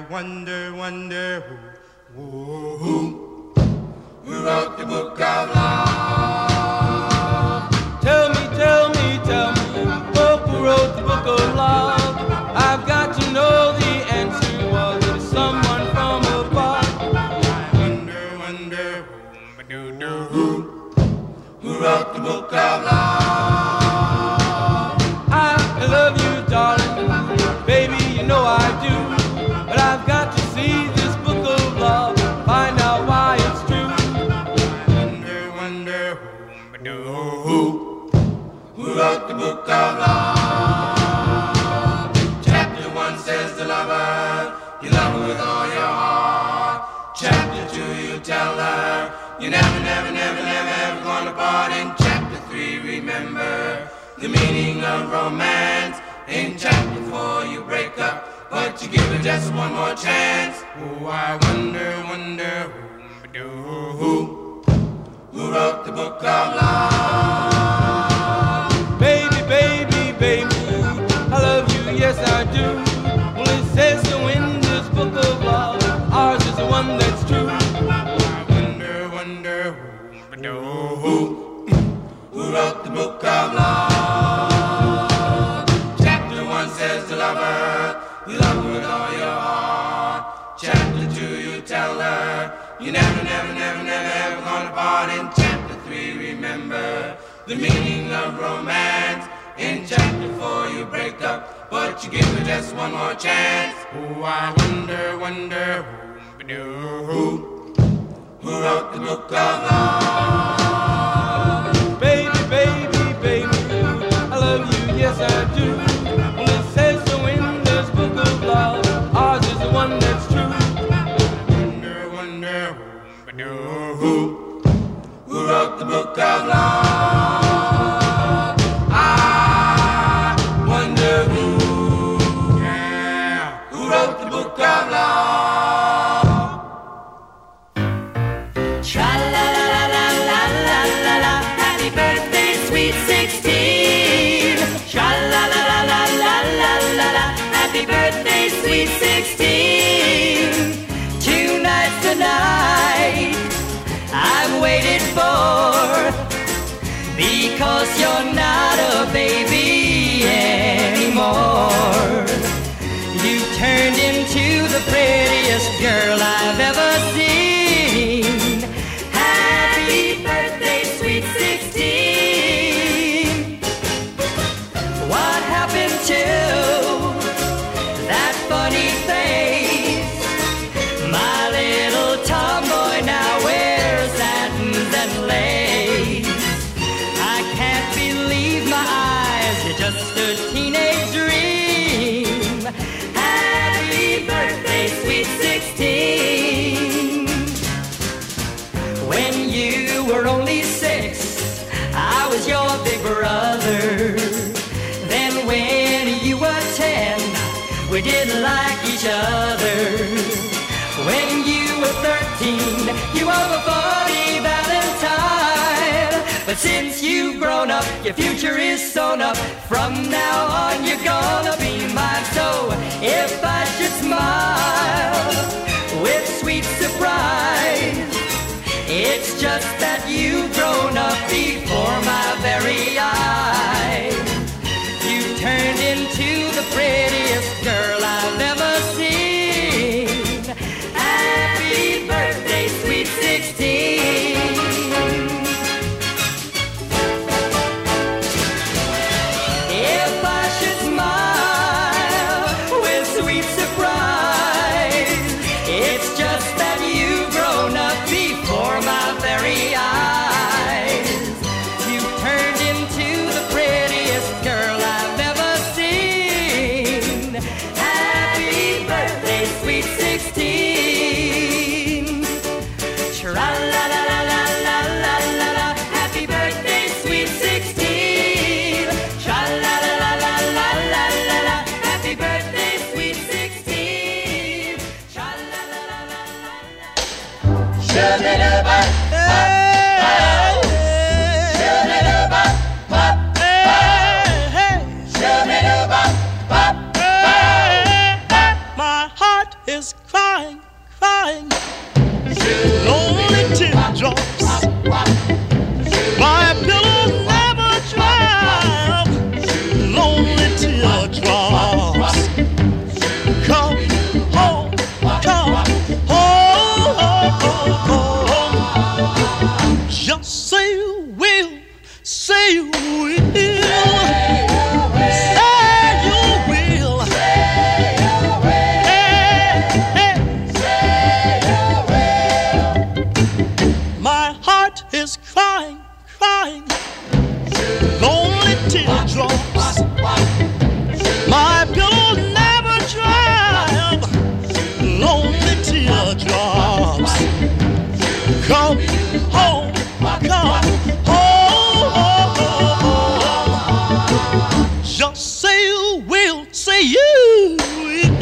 wonder who wrote the book of love? Tell me, who wrote the book of love? I've got to know the answer. Was it someone from above? I wonder who wrote the book of love? I love you, darling, baby, you know I do. But I've got to see this book of love, find out why it's true. I wonder who wrote the book of love? Chapter 1 says the lover, you love her with all your heart. Chapter 2 you tell her, you never ever gonna part. In chapter 3 remember the meaning of romance. In chapter 4 you break up, but you give her just one more chance. Oh, I wonder who wrote the book of love? Baby, I love you, yes I do. Well, it says so in this book of love, ours is the one that's true. I wonder who wrote the book of love? Chapter 1 says the lover, you love her with all your heart. Chapter 2 you tell her, you never ever gonna part. In chapter 3 remember the meaning of romance. In chapter 4 you break up, but you give her just one more chance. Oh, I wonder who wrote the book of love? Baby, I love you, yes I do. Well, it says so in this book of love, ours is the one that's true. Wonder who wrote the book of love? I wonder who wrote the book of love? Tra-la-la-la-la-la-la-la, happy birthday, sweet 16. Tra-la-la-la-la-la-la-la, happy birthday, sweet 16. Tonight's the night I've waited for, because you're not a baby anymore. You turned into the prettiest girl I've ever seen. Happy birthday, sweet 16. What happened to that funny face? My little tomboy now wears satins and lace. I can't believe my eyes, you're just a teenage dream. Happy birthday, sweet 16. When you were only 6, I was your big brother. Then when you were 10, we didn't like each other. When you were 13, you were a funny Valentine. But since you've grown up, your future is sewn up. From now on, you're gonna be mine. So if I should smile with sweet surprise, it's just that you've grown up before my very eyes. You turned into the prettiest girl I've ever seen. Happy birthday, sweet 16. If I should smile with sweet surprise, it's just that you've grown up before my very eyes. You turned into the prettiest girl I've ever seen. Happy birthday, sweet 16. Tra-la-la-la-la-la-la-la, happy birthday, sweet 16. Tra-la-la-la-la-la-la-la, happy birthday, sweet 16. Tra-la-la-la-la-la-la. My heart is crying, crying, lonely teardrops. My pillow never dry, lonely teardrops. Come home, come home. Just say you will, say you will. Is crying, crying, lonely teardrops. My pillow never dry, lonely teardrops. Come home, come home. Just say you will, say you will.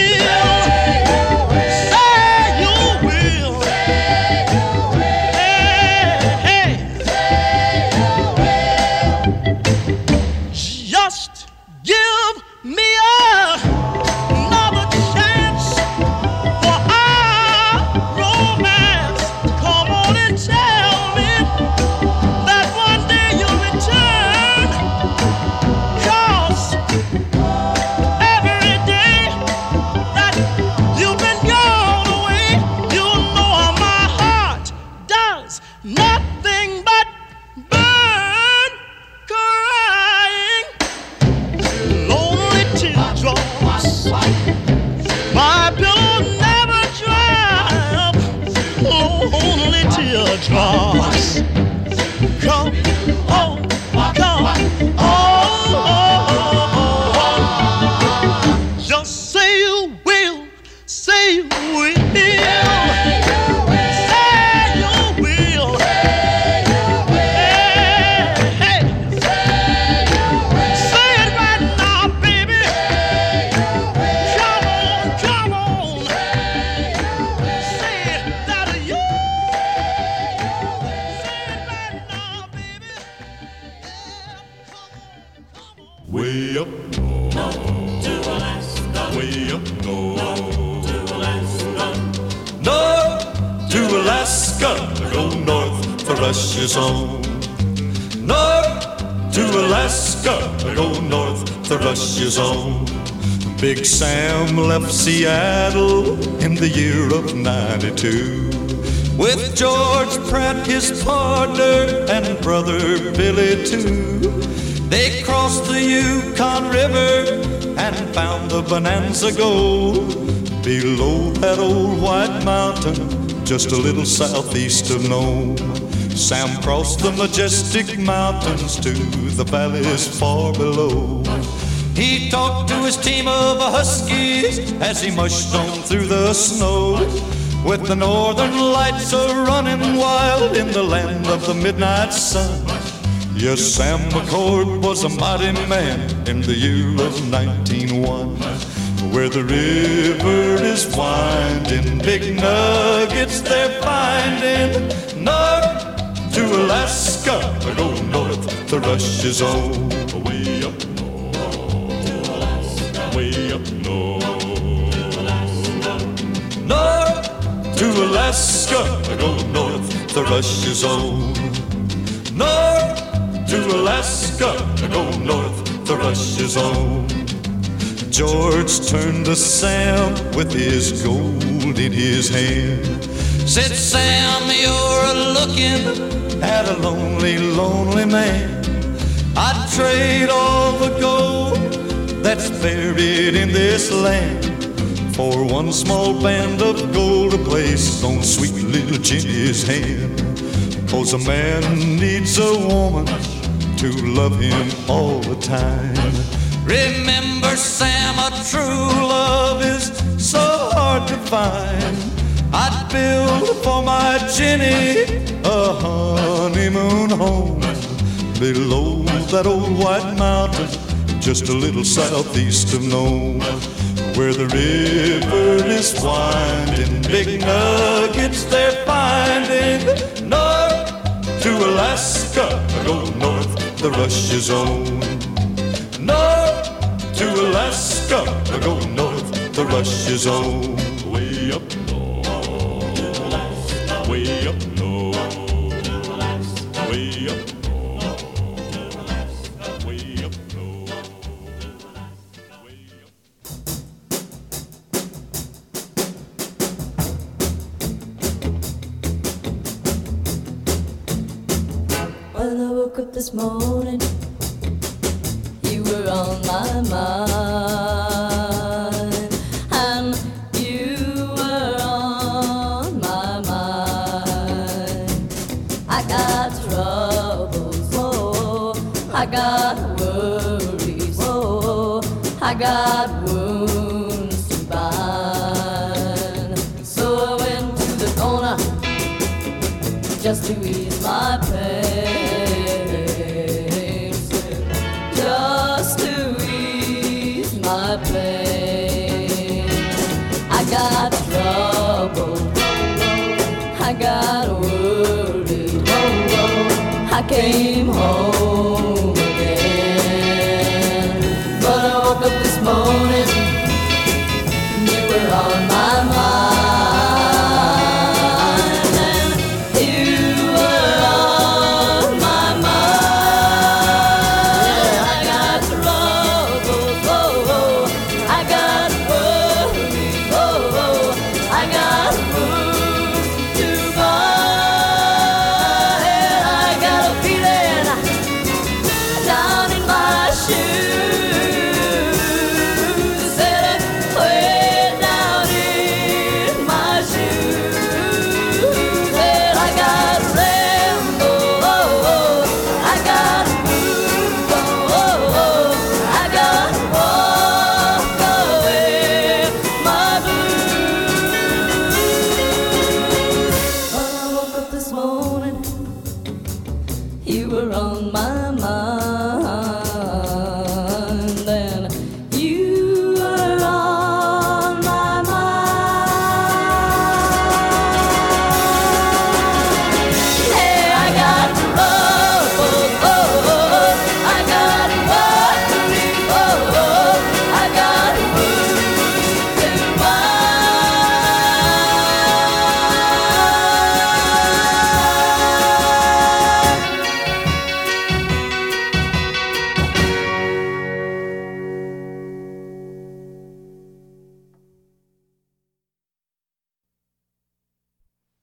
Teardrops. Come home, come home. Just say you will, say you will. Way up north to Alaska. Way up north to Alaska. North to Alaska. Go north for Russia's home. North to Alaska. Go north to Russia's home. Big Sam left Seattle in the year of '92 with George Pratt, his partner, and brother Billy too. They crossed the Yukon River and found the Bonanza Gold below that old white mountain, just a little southeast of Nome. Sam crossed the majestic mountains to the valleys far below. He talked to his team of Huskies as he mushed on through the snow, with the northern lights a-running wild in the land of the midnight sun. Yes, Sam McCord was a mighty man in the year of 1901. Where the river is winding, big nuggets they're finding. North to Alaska, go north to Russia's home. Way up north, way up north. North to Alaska, go north to Russia's home. North to Alaska, go north to Russia's home. George turned to Sam with his gold in his hand. Said, Sam, you're looking at a lonely, lonely man. I'd trade all the gold that's buried in this land for one small band of gold to place on sweet little Jenny's hand. 'Cause a man needs a woman to love him all the time. Remember, Sam, a true love is so hard to find. I'd build for my Jenny a honeymoon home below that old white mountain, just a little southeast of Nome. Where the river is winding, big nuggets they're finding. North to Alaska, go north to Russia's own. North to Alaska, go north to rush his own. Way up north, way up north, way up north, way up north, way up. When I woke up this morning, you were on my mind, and you were on my mind. I got troubles, oh, I got worries, oh, I got wounds to bind. So I went to the corner just to ease my pain, just to ease my pain. I got trouble, I got worried, I came home again. But I woke up this morning, you were on my